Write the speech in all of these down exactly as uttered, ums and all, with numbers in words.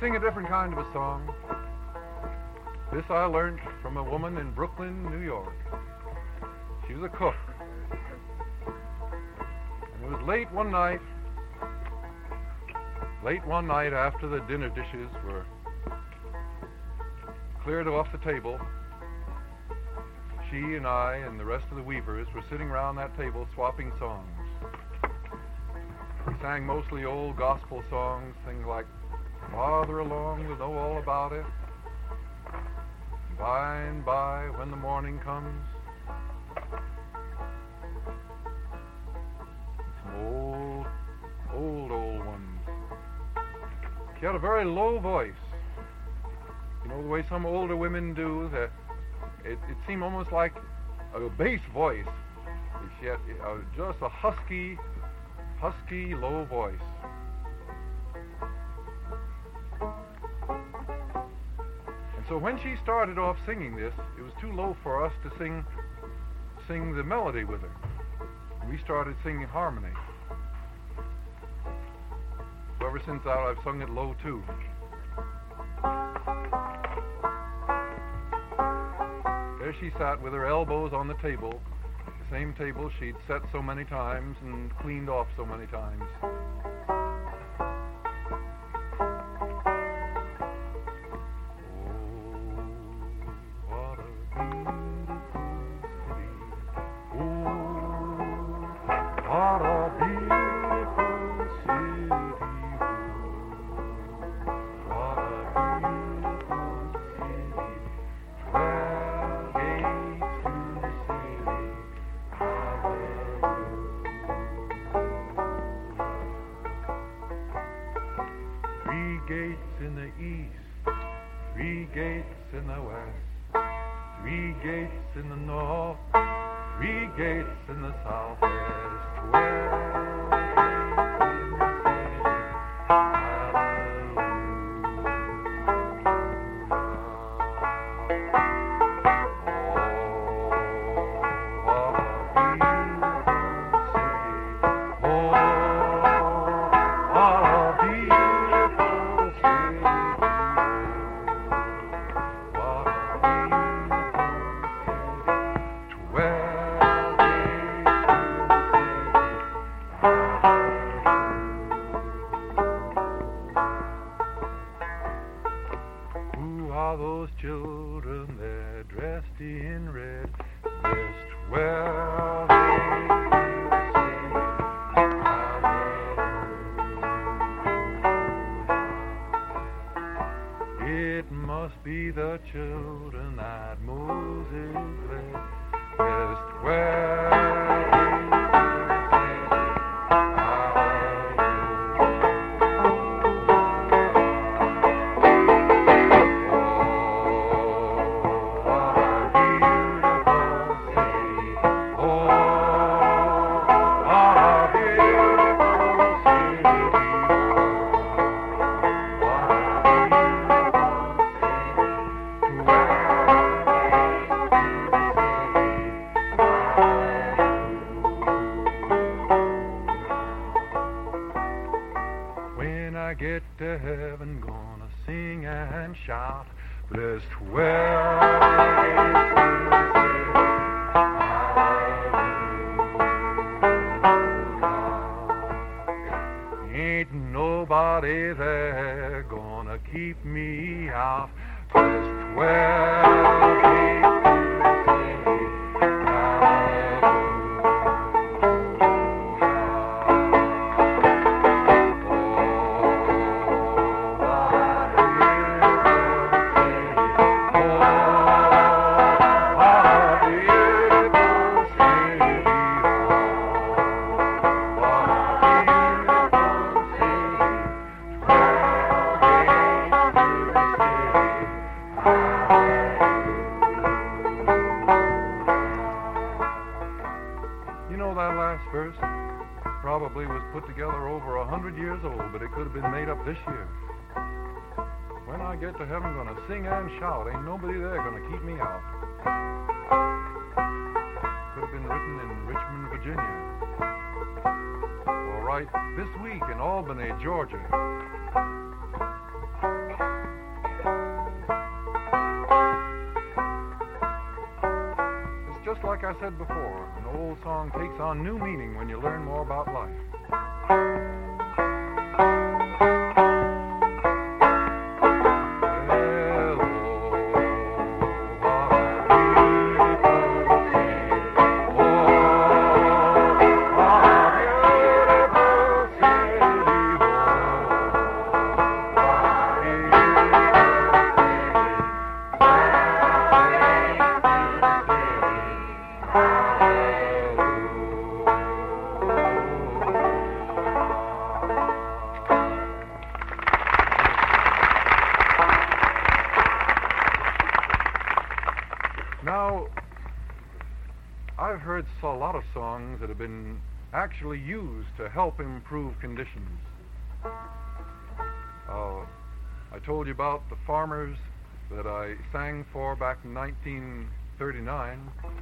sing a different kind of a song. This I learned from a woman in Brooklyn, New York. She was a cook. And it was late one night, late one night after the dinner dishes were cleared off the table. She and I and the rest of the weavers were sitting around that table swapping songs. We sang mostly old gospel songs, things like "Farther Along, We'll Know All About It," "By and By, When the Morning Comes." Some old, old, old ones. She had a very low voice. You know, the way some older women do, the, it, it seemed almost like a bass voice. She had uh, just a husky, husky, low voice. And so when she started off singing this, it was too low for us to sing, sing the melody with her. We started singing harmony. So ever since that, I've sung it low too. There she sat with her elbows on the table, the same table she'd set so many times and cleaned off so many times. This year. When I get to heaven, I'm going to sing and shout. Ain't nobody there going to keep me out. Could have been written in Richmond, Virginia. Or right this week in Albany, Georgia. like I said before, an old song takes on new meaning when you learn more about life. Now, I've heard a lot of songs that have been actually used to help improve conditions. Uh, I told you about the farmers that I sang for back in nineteen thirty-nine.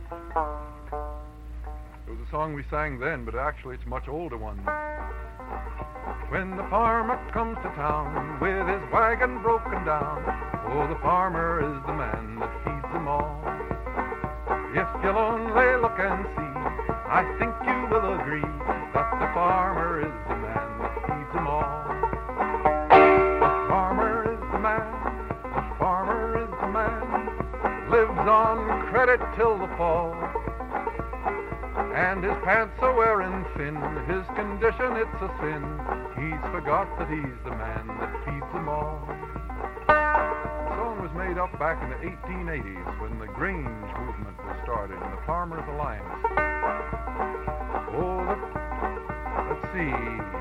It was a song we sang then, but actually it's a much older one. When the farmer comes to town with his wagon broken down, oh, the farmer is the man that feeds them all. If you'll only look and see, I think you will agree that the farmer is the man that feeds them all. The farmer is the man, the farmer is the man, lives on credit till the fall. And his pants are wearing thin, his condition it's a sin, he's forgot that he's the man that feeds them all. The song was made up back in the eighteen eighties when the Grange movement was started in the Farmers Alliance. Oh, the, let's see.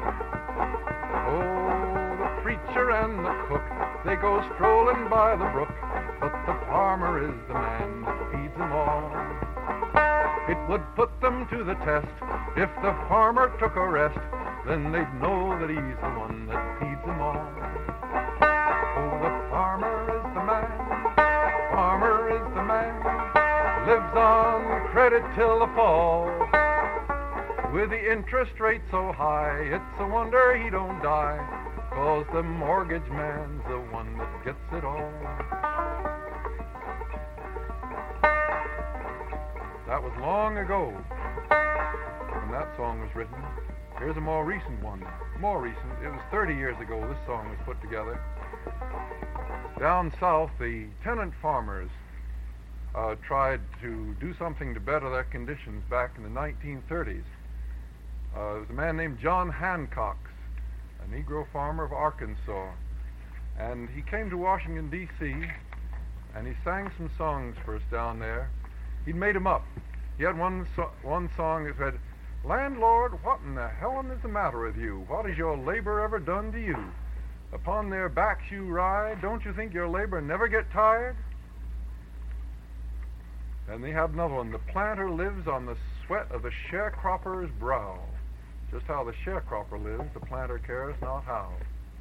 Oh, the preacher and the cook, they go strolling by the brook, but the farmer is the man that feeds them all. It would put them to the test if the farmer took a rest, then they'd know that he's the one that feeds them all. Oh, the farmer is the man, farmer is the man, lives on credit till the fall. With the interest rate so high, it's a wonder he don't die, 'cause the mortgage man's the one that gets it all. That was long ago when that song was written. Here's a more recent one. More recent. It was thirty years ago this song was put together. Down south, the tenant farmers uh, tried to do something to better their conditions back in the nineteen thirties. Uh, there was a man named John Hancock, a Negro farmer of Arkansas. And he came to Washington, D C, and he sang some songs for us down there. He'd made them up. He had one so- one song that said, "Landlord, what in the hell is the matter with you? What has your labor ever done to you? Upon their backs you ride, don't you think your labor never get tired?" And they had another one, "The planter lives on the sweat of the sharecropper's brow." Just how the sharecropper lives, the planter cares not how.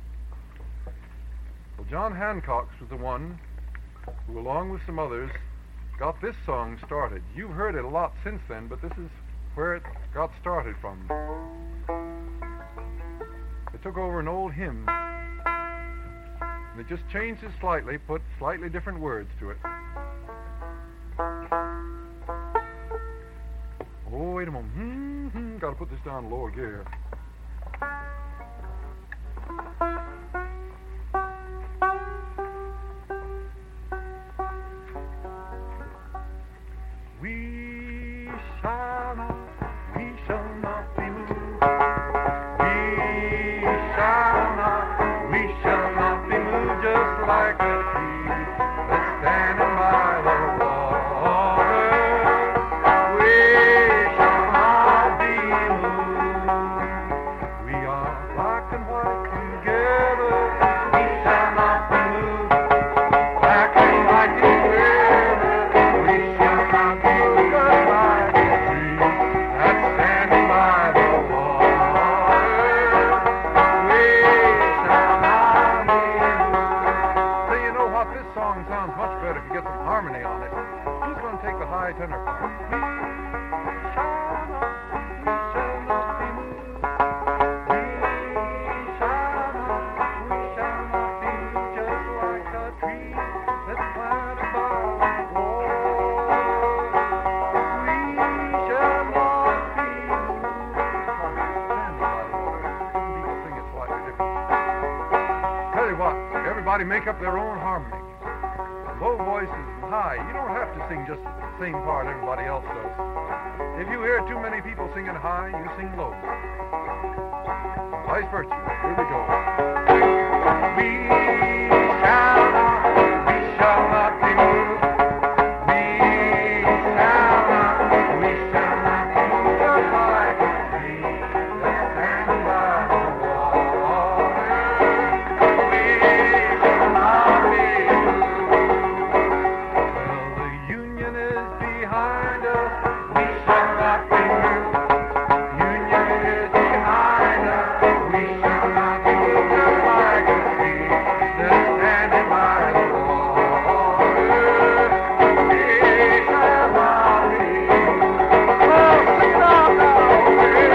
Well, John Hancock's was the one who, along with some others, got this song started. You've heard it a lot since then, but this is where it got started from. They took over an old hymn, and they just changed it slightly, put slightly different words to it. Oh, wait a moment. Mm-hmm. Got to put this down in lower gear. We shall not, we shall not be moved. We shall not, we shall not be moved, just like a tree that's standing by the water. We shall not be moved. We are everybody make up their own harmony. Low voices and high. You don't have to sing just the same part everybody else does. If you hear too many people singing high, you sing low. Vice versa. Here we go. We shall not, we shall not be moved. We shall not, we shall not be moved like a tree that's standing by the water. We shall not be moved. Well, the Union is behind us. We shall not be moved. Union is behind us. We shall not be moved like a tree that's standing by the water. We shall not be moved. Oh, sing it out now. We shall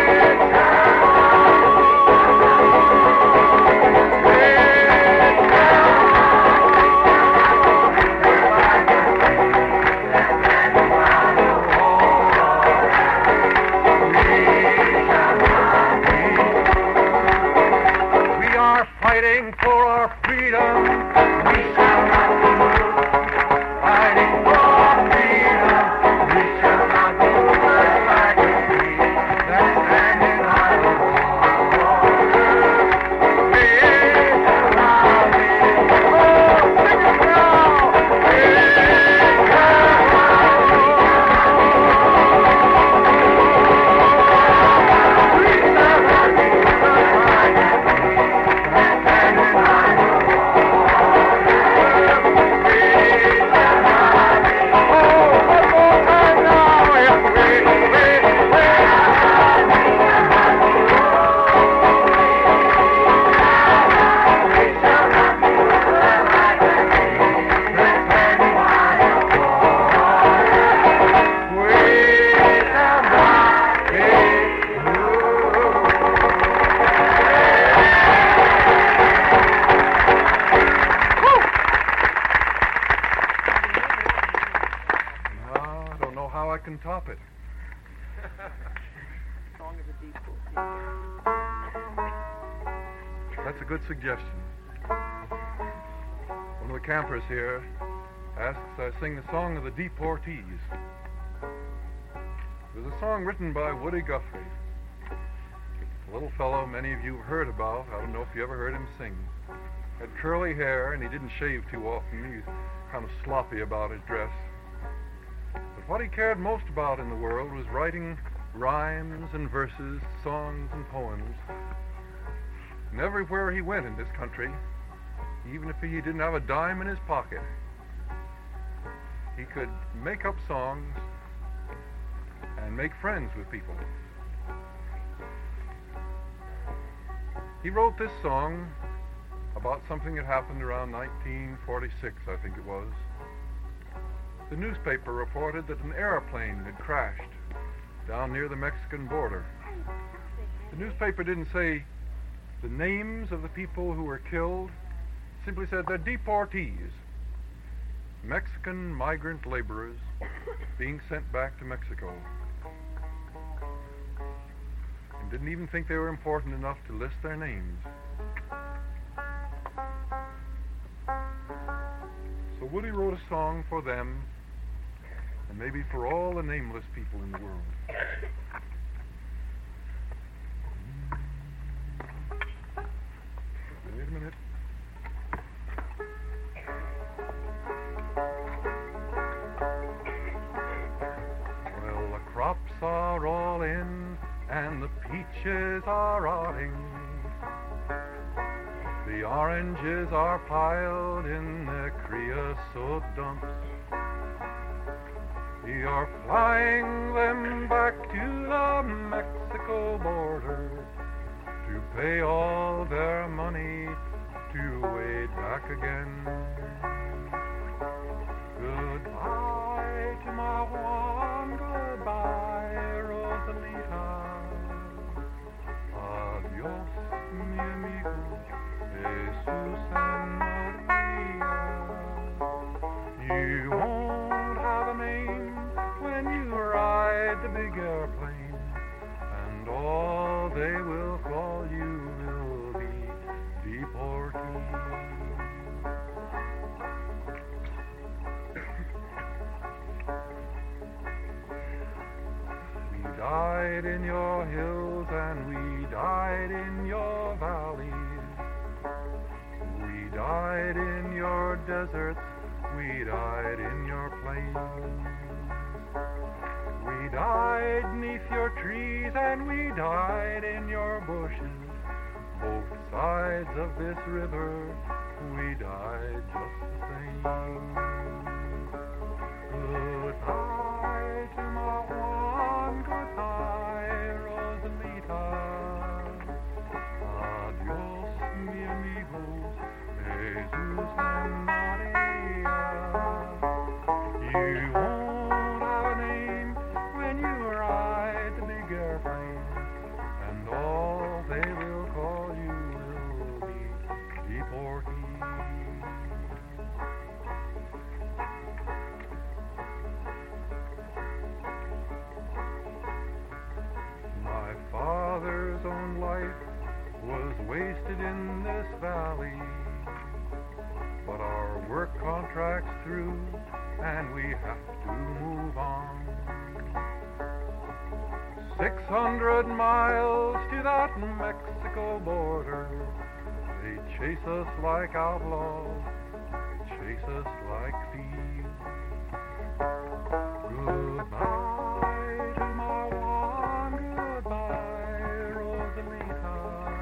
We are fighting for our freedom. We shall not be moved. Fighting for our freedom. We shall not be moved like a tree that's standing by the water. We shall not be moved. Oh, sing it now. We shall not be moved. We shall not be moved like a tree that's standing by the water. We shall not be moved. Oh, one more time now. If we, we, we shall not be moved. We shall not be moved like a tree that's standing by the water. We shall not be moved. No, I don't know how I can top it. Song of the Deep. That's a good suggestion. One of the campers here asks I sing the song of the Deportees. It was a song written by Woody Guthrie, a little fellow many of you have heard about. I don't know if you ever heard him sing. Had curly hair and he didn't shave too often. He was kind of sloppy about his dress. But what he cared most about in the world was writing rhymes and verses, songs and poems. And everywhere he went in this country, even if he didn't have a dime in his pocket, he could make up songs and make friends with people. He wrote this song about something that happened around nineteen forty-six, I think it was. The newspaper reported that an airplane had crashed down near the Mexican border. The newspaper didn't say the names of the people who were killed, simply said they're deportees, Mexican migrant laborers being sent back to Mexico. And didn't even think they were important enough to list their names. So Woody wrote a song for them, and maybe for all the nameless people in the world. Wait a minute. Well, the crops are all in, and the peaches are rotting. The oranges are piled in their creosote dumps. We are flying them back to the Mexico border to pay all their money to wade back again. Goodbye to my Juan, goodbye, Rosalita. Adios, mi amigo, Jesus and Maria. You won't have a name when you ride the big airplane, and all they will call you will be deportees. died in your hills and we died in your valleys. We died in your deserts, we died in your plains. We died neath your trees and we died in your bushes. Both sides of this river, we died just the same. Goodbye to my Juan, goodbye, Rosalita. Adios, mi amigos, Jesus and Maria. You won't have a name when you ride the big airplane, and all they will call you will be deportees. My father's own life was wasted in this valley, but our work contract's through and we have to move on. Six hundred miles to that Mexico border. They chase us like outlaws, chase us like thieves. Goodbye to my Juan, goodbye, Rosalita.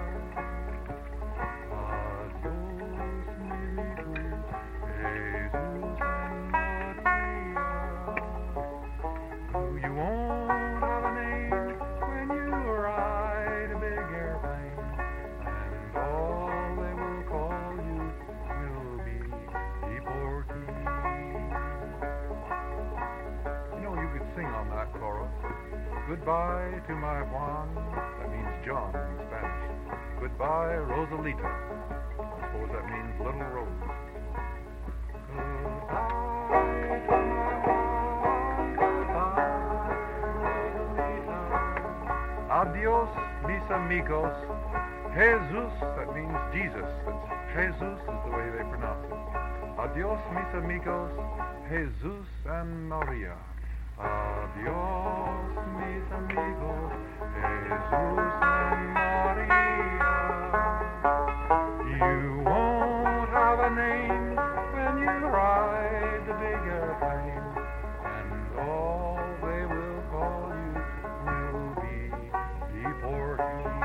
Adios, mi amigos, Jesus and Maria. You won't have a name when you ride a big airplane, and all they will call you will be deportees. You know, you could sing on that chorus. Goodbye to my Juan, that means John in Spanish. Goodbye, Rosalita. I suppose that means little Rose. Goodbye to my Juan, goodbye, Rosalita. Adios, mis amigos. Jesus, that means Jesus. That's Jesus is the way they pronounce it. Adios, mis amigos, Jesus and Maria. Adios, mis amigos, Jesus and Maria. You won't have a name when you ride the big airplane, and all they will call you will be deportees.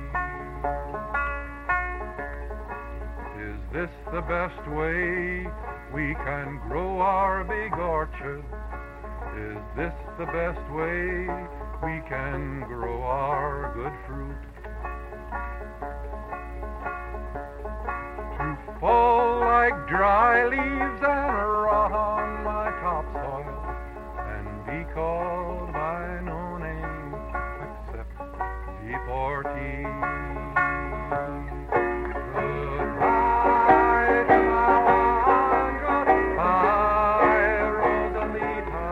Is this the best way we can grow our big orchard? Is this the best way we can grow our good fruit? To fall like dry leaves and rot on my topsoil, and be called by no name except deportee. Goodbye to my Juan, goodbye, Rosalita.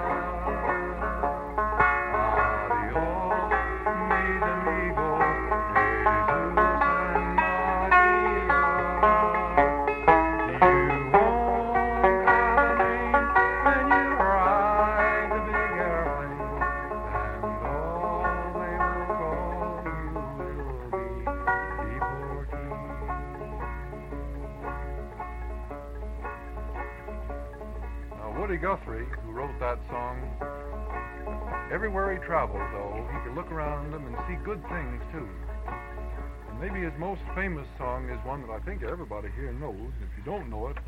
Adios, mis amigos, Jesus and Maria. You won't have a name when you ride the big airplane, and all they will call you will be deportees. Now, Woody Guthrie, who wrote that song, everywhere he traveled, though, he could look around him and see good things, too. And maybe his most famous song is one that I think everybody here knows. If you don't know it,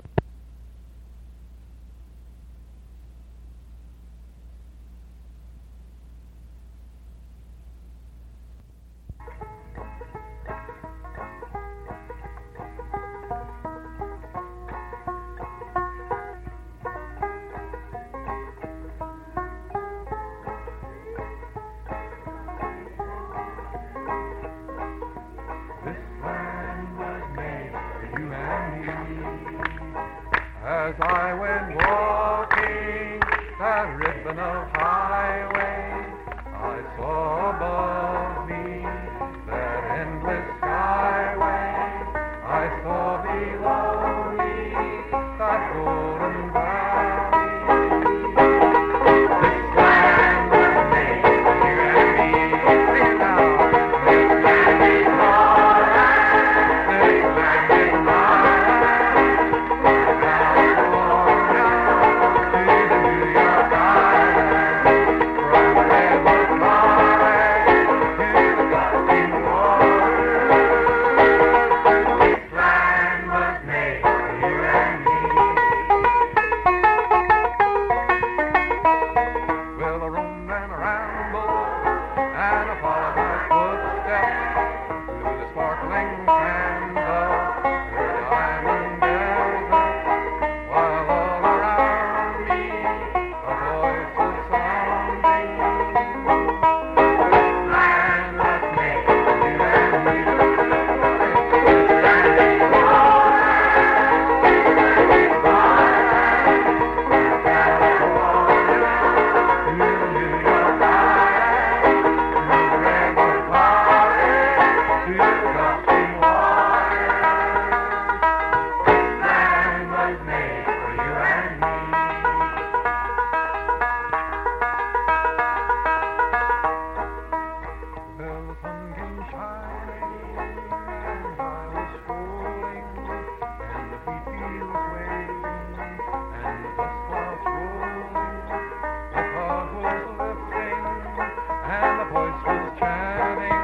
this land was made for you and me. As I went walking that ribbon of highway, I saw above me that endless skyway. I saw below me that golden valley. This land was made for you and me. sun came shining, and I was strolling, and the wheat fields waving, and the dust clouds rolling, the fog was lifting, and the voice was chanting.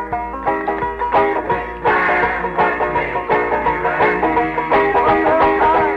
This land was made for you and me. One more time.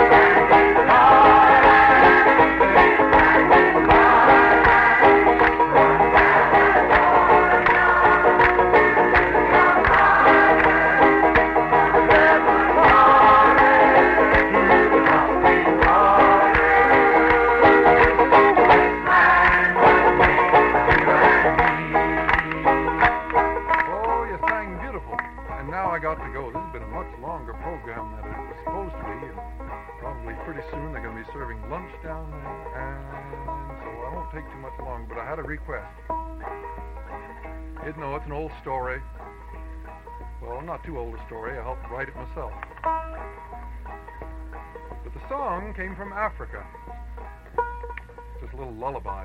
I got to go. This has been a much longer program than it was supposed to be, and probably pretty soon they're going to be serving lunch down there, and so I won't take too much longer, but I had a request. It, no, it's an old story. Well, not too old a story. I helped write it myself. But the song came from Africa. Just a little lullaby.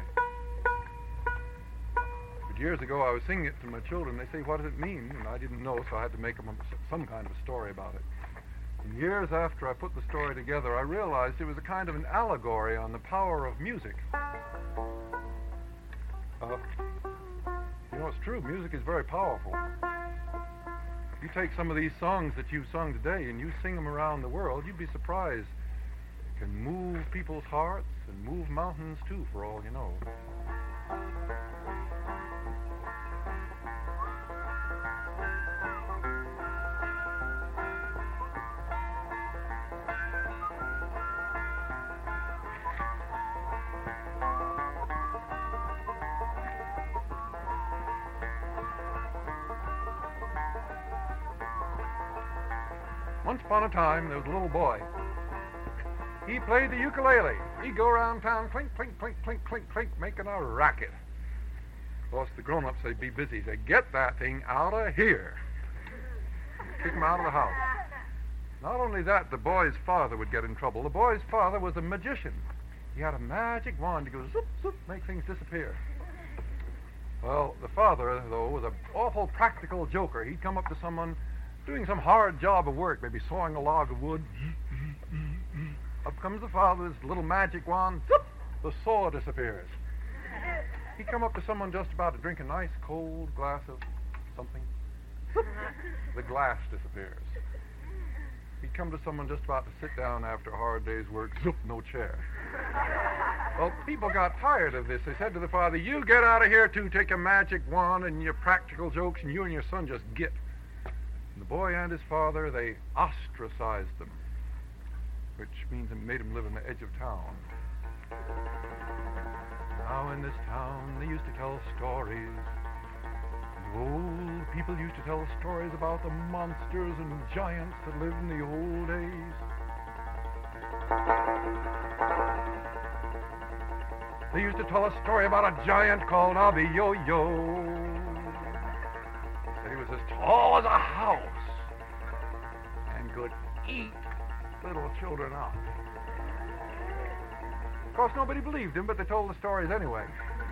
Years ago, I was singing it to my children. They say, what does it mean? And I didn't know, so I had to make them a, some kind of a story about it. And years after I put the story together, I realized it was a kind of an allegory on the power of music. Uh, you know, it's true. Music is very powerful. You take some of these songs that you've sung today and you sing them around the world, you'd be surprised. It can move people's hearts and move mountains, too, for all you know. Once upon a time, there was a little boy. He played the ukulele. He'd go around town, clink, clink, clink, clink, clink, clink, making a racket. Of course, the grown-ups, they'd be busy. They'd get that thing out of here. Kick him out of the house. Not only that, the boy's father would get in trouble. The boy's father was a magician. He had a magic wand to go zoop, zoop, make things disappear. Well, the father, though, was an awful practical joker. He'd come up to someone doing some hard job of work, maybe sawing a log of wood. Up comes the father with his little magic wand. Zoop, the saw disappears. He'd come up to someone just about to drink a nice cold glass of something. Zoop, the glass disappears. He'd come to someone just about to sit down after a hard day's work. Zoop, no chair. Well, people got tired of this. They said to the father, you get out of here too, take a magic wand and your practical jokes, and you and your son just get. And the boy and his father, they ostracized them, which means it made them live on the edge of town. Now in this town, they used to tell stories. The old people used to tell stories about the monsters and giants that lived in the old days. They used to tell a story about a giant called Abby-Yo-Yo. He was as tall as a house and could eat little children up. Of course, nobody believed him, but they told the stories anyway.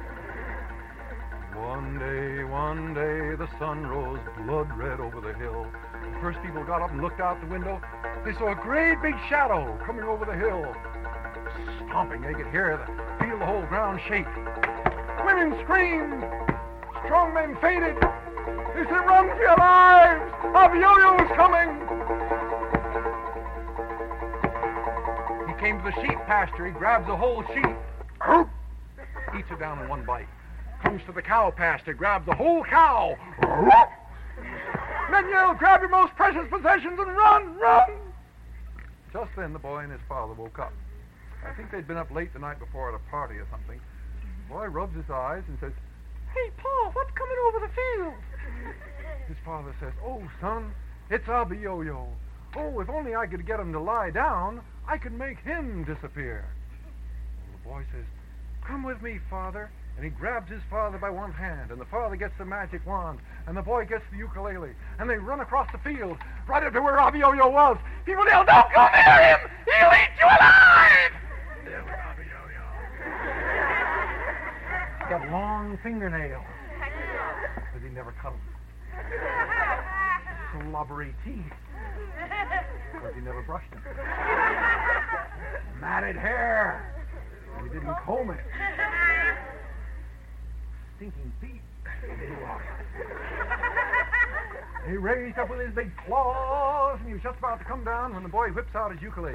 One day, one day, the sun rose blood red over the hill. The first people got up and looked out the window. They saw a great big shadow coming over the hill. Stomping, they could hear the, feel the whole ground shake. Women screamed. Strong men fainted. They said, run for your lives! Abby-Yo-Yo is coming! He came to the sheep pasture. He grabs a whole sheep. Eats it down in one bite. Comes to the cow pasture. Grabs the whole cow. Men yell, grab your most precious possessions and run, run! Just then the boy and his father woke up. I think they'd been up late the night before at a party or something. The boy rubs his eyes and says, hey, Pa, what's coming over the field? His father says, oh, son, it's Abby-Yo-Yo. Oh, if only I could get him to lie down, I could make him disappear. Well, the boy says, come with me, Father. And he grabs his father by one hand, and the father gets the magic wand, and the boy gets the ukulele, and they run across the field, right up to where Abby-Yo-Yo was. People yell, don't go near him! He'll eat you alive! There was Abby-Yo-Yo. Got long fingernails. The because he never cut them. Slobbery teeth because he never brushed them. Matted hair. He didn't comb it. Stinking feet. He raised up with his big claws, and he was just about to come down when the boy whips out his ukulele.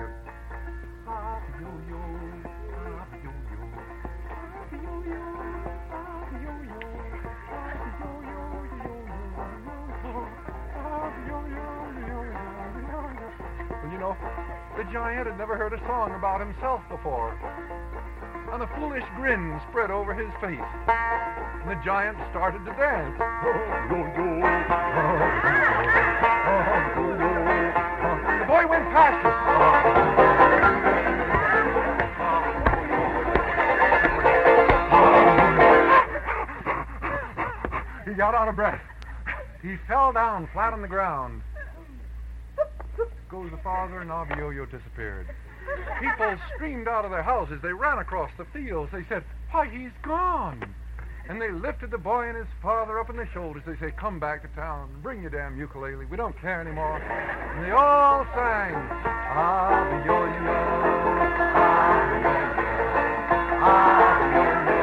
Well, you know, the giant had never heard a song about himself before. And a foolish grin spread over his face. And the giant started to dance. The boy went faster. He got out of breath. He fell down flat on the ground. Goes the father, and Abioyo disappeared. People streamed out of their houses. They ran across the fields. They said, "Why, he's gone." And they lifted the boy and his father up on their shoulders. They say, "Come back to town. Bring your damn ukulele. We don't care anymore." And they all sang, Abioyo, Abioyo, Abioyo.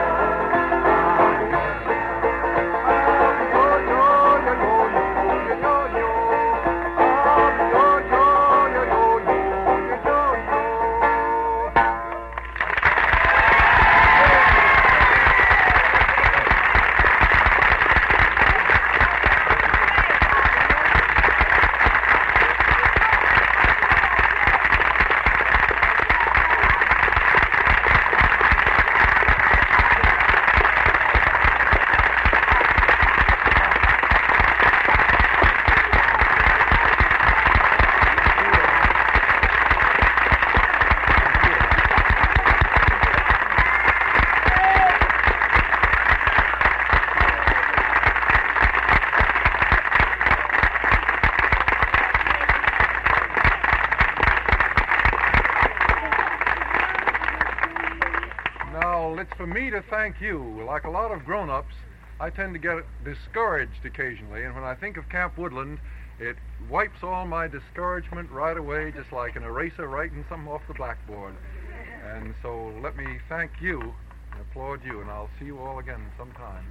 For me to thank you. Like a lot of grown-ups, I tend to get discouraged occasionally, and when I think of Camp Woodland, it wipes all my discouragement right away, just like an eraser writing something off the blackboard. And so let me thank you and applaud you, and I'll see you all again sometime.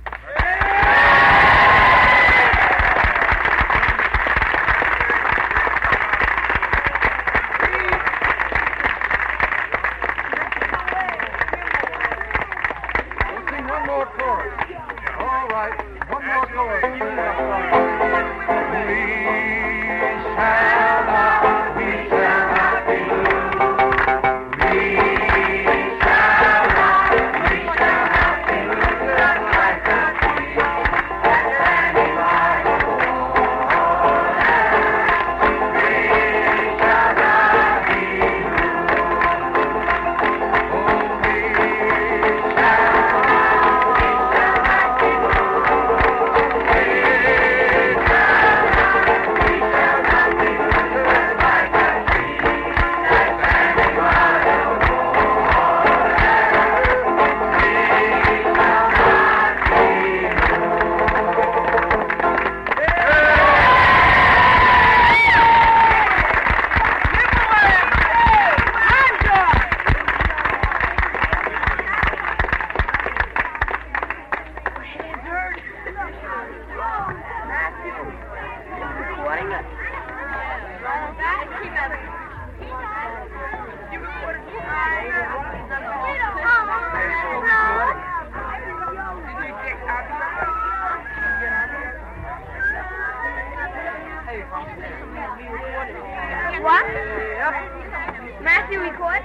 What? Matthew, record?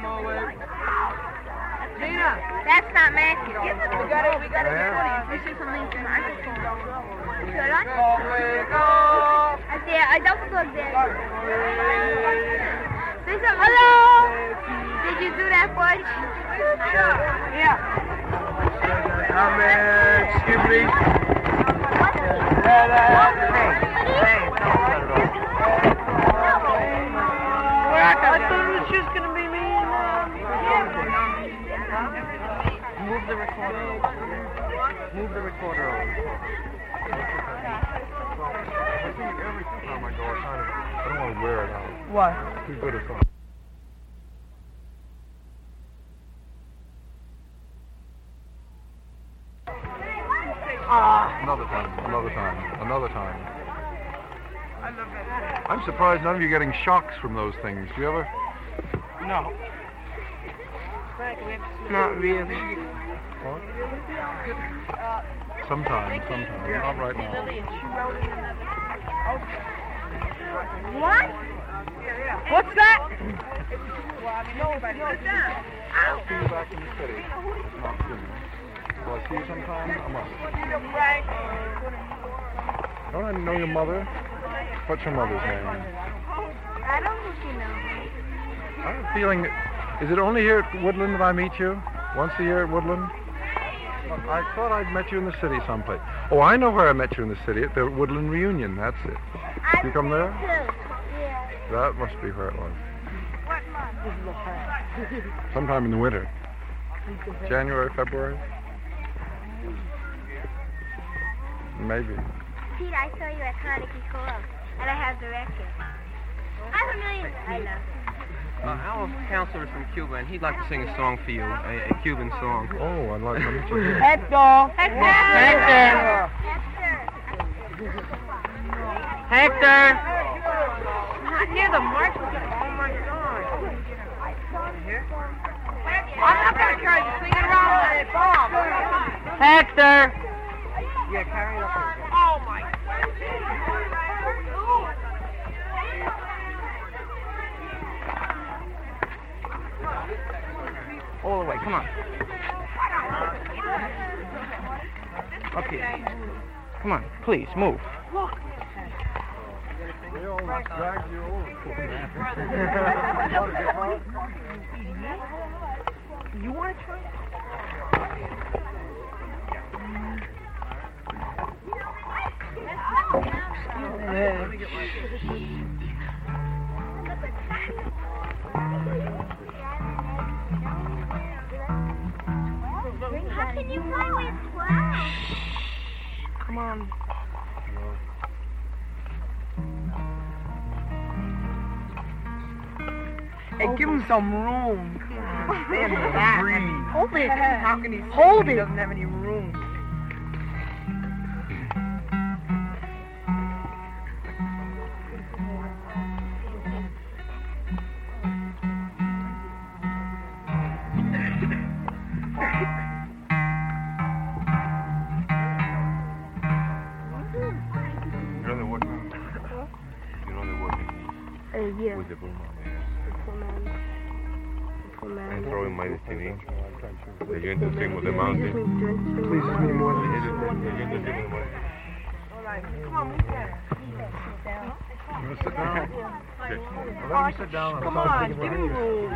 Gina. That's not Matthew. We got it. We got it. Yeah. This is something from our Should I? I see it. I don't look there. Hello. Did you do that for us? Yeah. Um, excuse me. Hey, hey. I thought it was just going to be me and, uh, move the recorder over. Move the recorder over. I'd wear it out. What? Too good a song. Ah. Another time, another time, another time. I love that. I'm surprised none of you are getting shocks from those things. Do you ever? No. Not really. What? Sometime, sometime. Not right now. What? What's that? I'll see you back in the city. Not soon. Will I see you sometime? I must. Don't I know your mother? What's your mother's name? I don't think you know. I have a feeling, is it only here at Woodland that I meet you? Once a year at Woodland? I thought I'd met you in the city someplace. Oh, I know where I met you in the city, at the Woodland reunion, that's it. I You come there? Too. Yeah. That must be where it was. What month? Sometime in the winter. January, February? Maybe. Pete, I saw you at Carnegie Club, and I have the record. I have a million. I know. Uh, Al's counselor is from Cuba, and he'd like to sing a song for you, a, a Cuban song. Oh, I'd like to meet you. Hector. Hector. Hector. Hector. Not near the mark. Oh my God. I'm not gonna try to sing it around with it, Bob. Hector. Yeah, carry it up. Oh my. All the way, come on. Up here. Come on, please, move. They all dragged you over. You want to try? How can you play with twelve? Come on. Hey, give him some room. Stand back. Breathe. Hold it. How can he hold it? He doesn't have any room. You know they're working. You know they're working Uh, yeah. with the Pullman. Pullman. And throwing my destiny. They're going to sing with the mountain. Please, give me more than They're going to sing with the mountain. Come on, move there. You want to sit down? Yes. Let me sit down. Come on, give him room.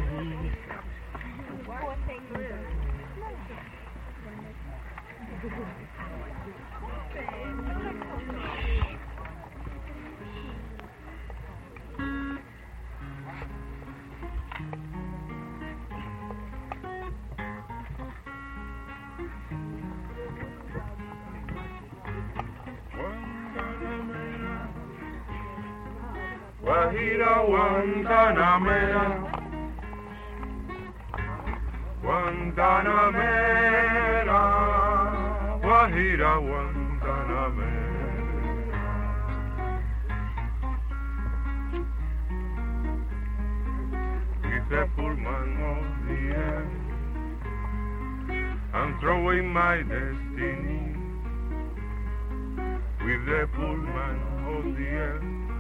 Guajira, Guantanamera, Guantanamera, Guajira, Guantanamera. With the Pullman of the air, I'm throwing my destiny. With the Pullman of the air,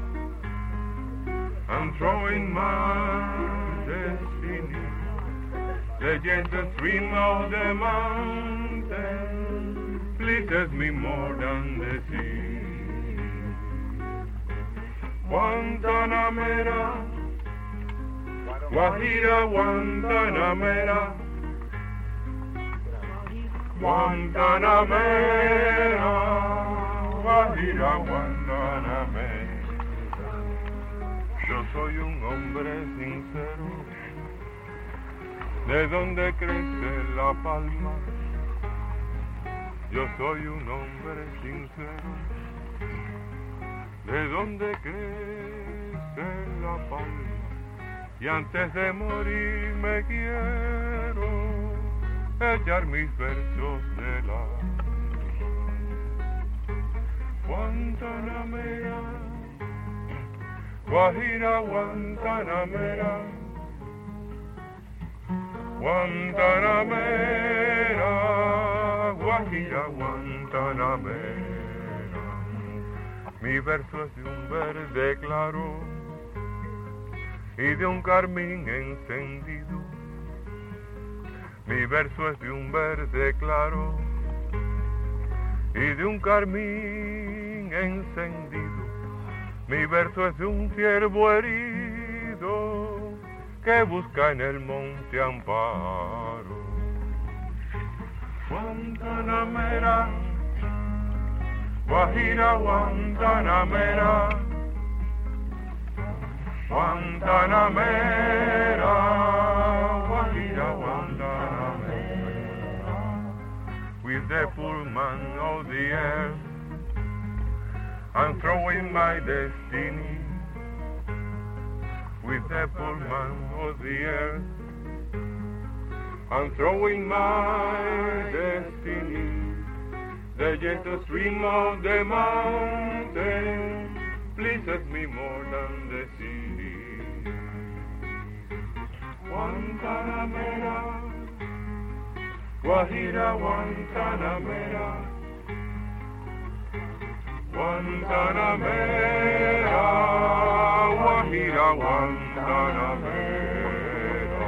I'm throwing my destiny. The gentle stream of the mountain pleases me more than the sea. Guantanamera, Guajira, Guantanamera, Guantanamera, Guajira, Guantanamera. Yo soy un hombre sincero, de donde crece la palma. Yo soy un hombre sincero, de donde crece en la palma y antes de morir me quiero echar mis versos de la Guantanamera, Guajira Guantanamera, Guantanamera, Guajira Guantanamera. Mi verso es de un verde claro y de un carmín encendido. Mi verso es de un verde claro y de un carmín encendido. Mi verso es de un ciervo herido que busca en el monte amparo. Guantanamera, Guajira Guantanamera, Guantanamera, Guajira Guantanamera. With the poor man of the earth, I'm throwing my destiny. With the poor man of the earth, I'm throwing my destiny. The gentle stream of the mountain pleases me more than the sea. Guantanamera, Guajira Guantanamera, Guantanamera, Guajira Guantanamera.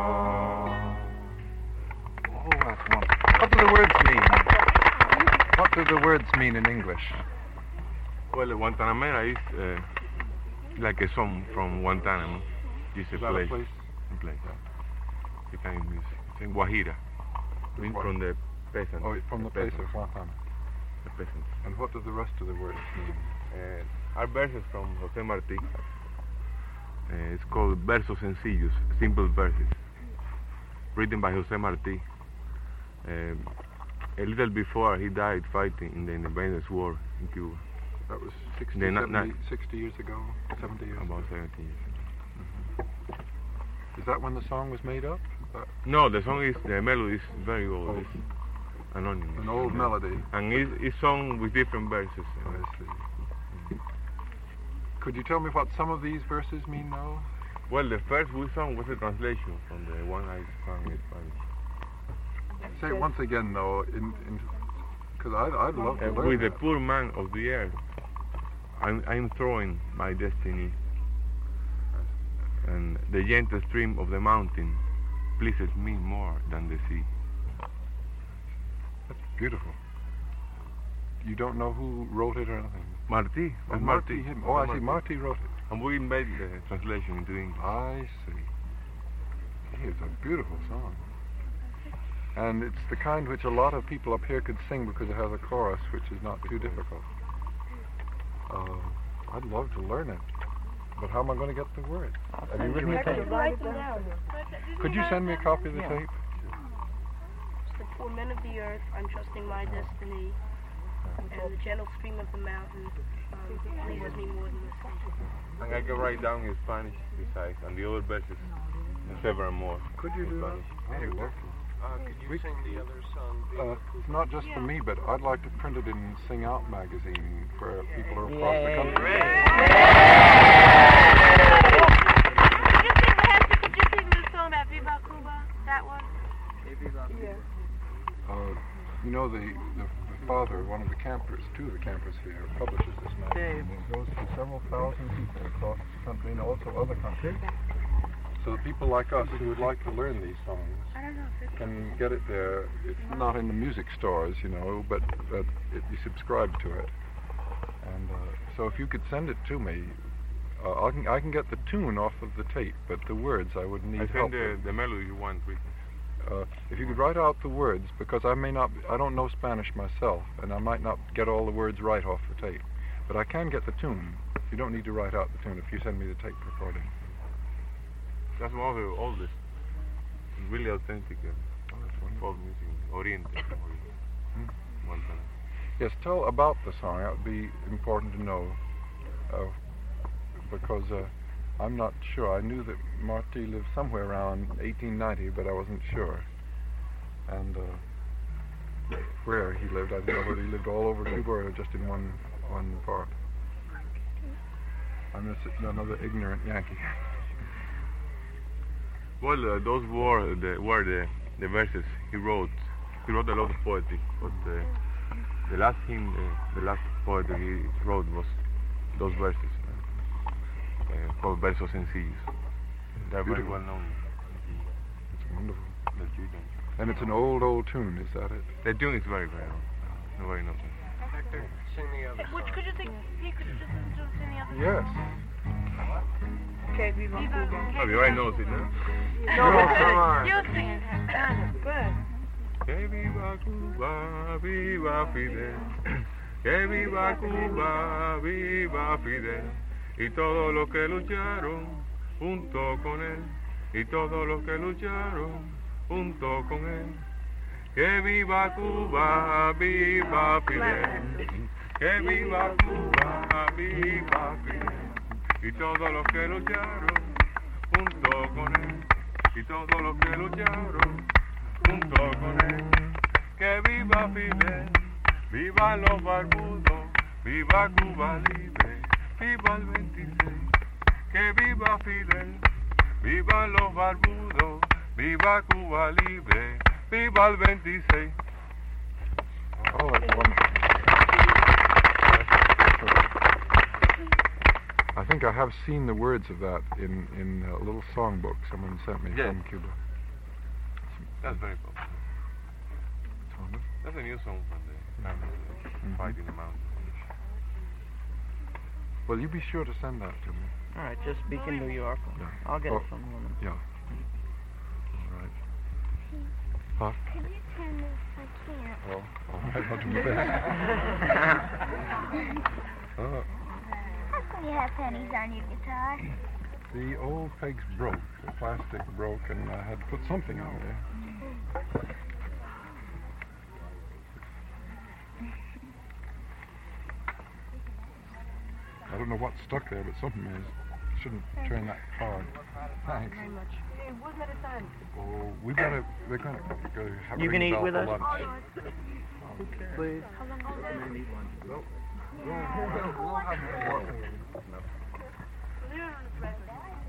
Oh, that's wonderful. What do the words mean? What do the words mean in English? Well, Guantanamera is uh, like a song from Guantanamo. It's a Is that place. a place? A place. The kind of music. It's in Guajira. Means Gua- from the peasants. Oh, from the place peasants. of Guantanamo. The peasants. And what do the rest of the words mean? Uh, are verses from José Martí. Uh, it's called Versos Sencillos, simple verses, written by José Martí. Uh, a little before he died fighting in the independence war in Cuba, That was sixty, The na- seventy, na- sixty years ago, seventy years about ago. seventy years. Is that when the song was made up? That, No, the song is, the melody is very old. Oh. It's anonymous. an old Yeah. melody. And it's, it's sung with different verses. I see. Could you tell me what some of these verses mean now? Well, the first we sung was a translation from the one I sang in Spanish. Say it once again, though, in because I'd, I'd love to Uh, learn with the that. poor man of the earth, I'm, I'm throwing my destiny, and the gentle stream of the mountain pleases me more than the sea. That's beautiful. You don't know who wrote it or anything? Martí, Oh, that's Marty. Martí. him. Oh, I see. Martí. Marty wrote it. And we made the translation into English. I see. It's a beautiful song. And it's the kind which a lot of people up here could sing because it has a chorus which is not too difficult. Uh, I'd love to learn it. But how am I going to get the words? Have you written a tape? Could you send me a copy of the tape? The poor men of the earth, I'm trusting my destiny, and the gentle stream of the mountain um, pleases me more than the sea. And I can write down in Spanish besides, and the other verses, and several more. Could you in do that? Spanish. I'd love to. Uh, could you We- sing the other song? Uh, it's not just for me, but I'd like to print it in Sing Out magazine for people across the country. Could you sing, perhaps you could just sing the song about Viva Cuba? That one? Uh, you know, the, the, the father, one of the campers, two of the campers here, publishes this magazine. And it goes to several thousand people across the country and also other countries. So that people like us who would like to learn these songs can get it there. It's not in the music stores, you know, but, but it, you subscribe to it. And uh, so if you could send it to me, uh, I can I can get the tune off of the tape, but the words I would need I help send the, with. the melody you want written. Uh, if you could write out the words, because I may not, I don't know Spanish myself, and I might not get all the words right off the tape, but I can get the tune. You don't need to write out the tune if you send me the tape recording. That's one of the oldest, really authentic uh, Oh, that's wonderful. folk music, Oriente. Hmm. Montana. Yes, tell about the song. That would be important to know, uh, because uh, I'm not sure. I knew that Marty lived somewhere around eighteen ninety, but I wasn't sure. And uh, where he lived, I didn't know whether he lived all over Cuba or just in one one part. I'm just another ignorant Yankee. Well, uh, those were the were the, the verses he wrote. He wrote a lot of poetry, but uh, the last hymn, uh, the last poetry he wrote was those verses. Uh, called Versos Sencillos. They're very Beautiful. well known. It's wonderful. The tune. And it's an old, old tune, is that it? The tune is very, very old. Uh, very nothing. Hector, sing the other Which song. could you think? You could just listen to us in the other. Yes. Okay, Viva Cuba. Oh, you already know it, no? No, come on. You sing it. Good. Que viva Cuba, viva Fidel. Que viva Cuba, viva Fidel. Y todos los que lucharon junto con él. Y todos los que lucharon junto con él. Que viva Cuba, viva Fidel. Que viva Cuba, viva Fidel. Y todos los que lucharon junto con él. Y todos los que lucharon junto con él. Que viva Fidel, viva los barbudos, viva Cuba libre, viva el veintiséis. Que viva Fidel, viva los barbudos, viva Cuba libre, viva el veintiséis. Oh, that's wonderful. I think I have seen the words of that in, in a little songbook someone sent me Yeah. from Cuba. That's very popular. It's wonderful. That's a new song from the Mhm. Fight in the Mountains. Well, you be sure to send that to me. All right, just speak in New York. Yeah. I'll get Oh. it from the woman. Yeah. All right. Huh? Could you turn this? I can't. Oh, all right, I'll do my best. Oh, How come you have pennies on your guitar? the old pegs broke. The plastic broke, and I had to put something on there. I don't know what's stuck there, but something is. Shouldn't turn that hard. Thanks. Very much. Hey, what's that time? Oh, we gotta. We're gonna go have You can ring eat bell with for us? lunch. Please. We're on the